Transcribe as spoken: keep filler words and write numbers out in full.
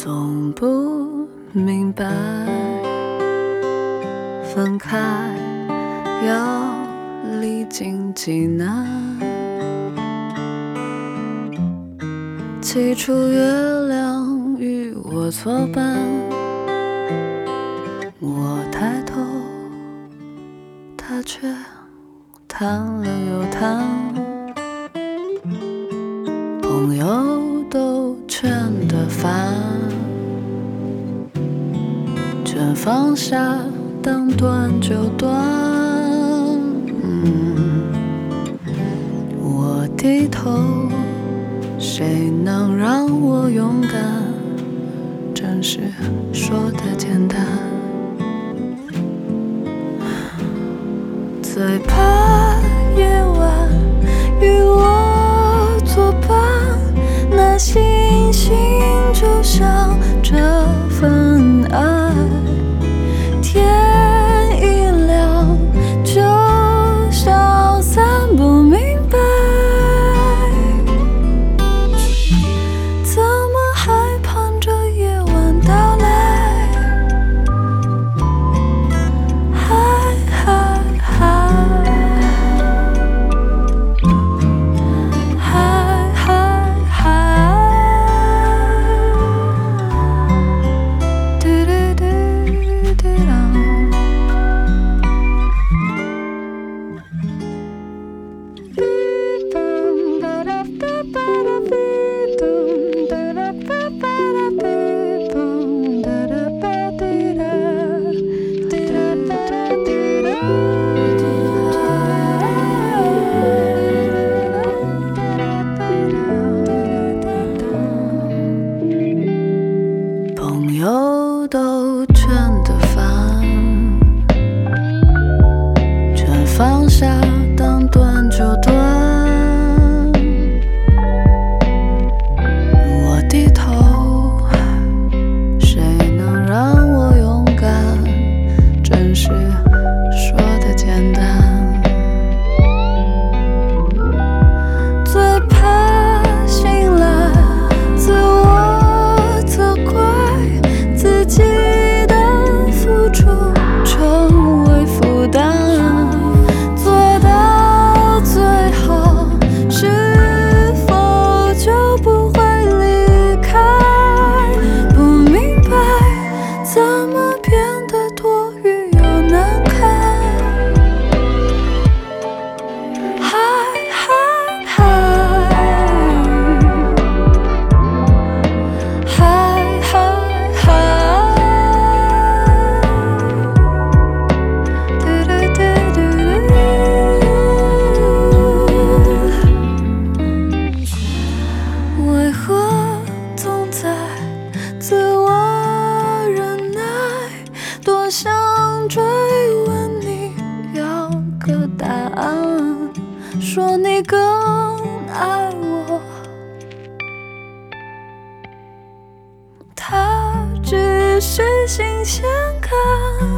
总不明白，分开要历经几难。起初月亮与我作伴，我抬头，他却谈了又谈。朋友都劝得烦，劝放下，当断就断。嗯，我低头，谁能让我勇敢？真是说的简单，最怕夜晚与我作伴，那星星就像这份爱，天一亮就消散不明白，怎么还盼着夜晚到来？嗨嗨嗨，嗨嗨嗨，嘟嘟嘟嘟当。朋友都劝得烦，劝放下，当断就断。我低头，谁能让我勇敢？真是说的简单，最怕醒来自我责怪，自己的付出成为负担，做到最后是否就不会离开？不明白怎么变得多余又难堪。嗨嗨嗨，嗨嗨嗨，嘟嘟嘟嘟嘟，为何总在自我忍耐？多想追问你要个答案，说你更爱我，他只是新鲜感。